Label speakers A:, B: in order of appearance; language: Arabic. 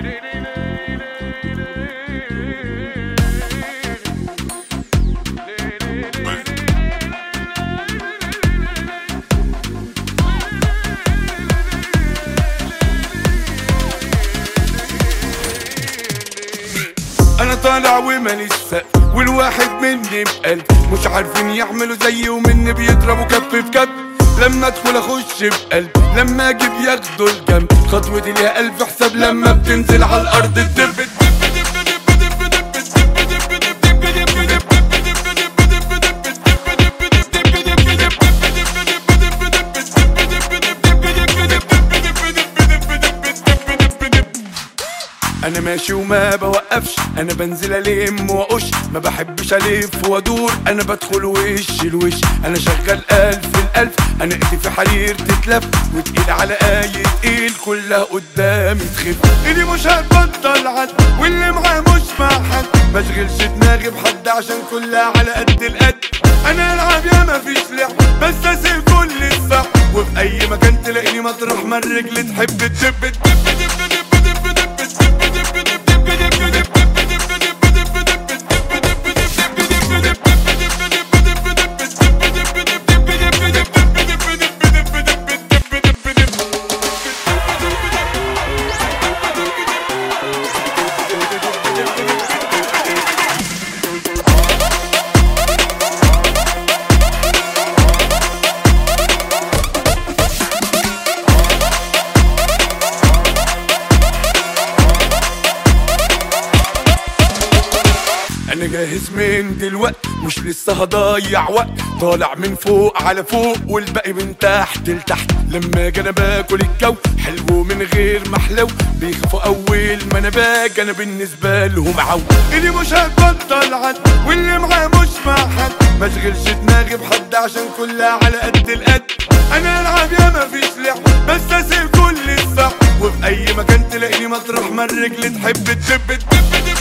A: انا طالع وماليش سقف والواحد مني بقلب مش عارفين يعملوا زيي ومني بيضربوا كف في كف. لما ادخل اخش بقلب لما اجي بياخدوا الجنب خطوتي ليها الف حساب لما بتنزل على الارض الدب. انا ماشي وما بوقفش، انا بنزل الم واقش، ما بحبش الف وادور، انا بدخل وش الوش، انا شغال الف الالف، انا ايدي في حرير تتلف وتقيل على اي تقيل كلها قدامي تخف. ايدي مش هتبطل عد واللي معاه مش مع حد، مشغلش دماغي بحد عشان كلها على قد القد. انا العب يا مفيش لعب بس اسيب كل الصح، وفي اي مكان تلاقيني مطرح ما الرجل تحب تدب. انا جاهز من دلوقت مش لسه هضيع وقت، طالع من فوق على فوق والباقي من تحت لتحت. لما اجي انا باكل الجو حلو من غير محلو، بيخافوا اول ما انا باجي انا بالنسبه لهم عو. ايدي مش هتبطل عد واللي معاه مش مع حد، مشغلش دماغي بحد عشان كلها على قد القد. انا العب يا مفيش لعب بس اسيب كل الصح، وفي اي مكان تلاقيني مطرح ما الرجل تحب تدب.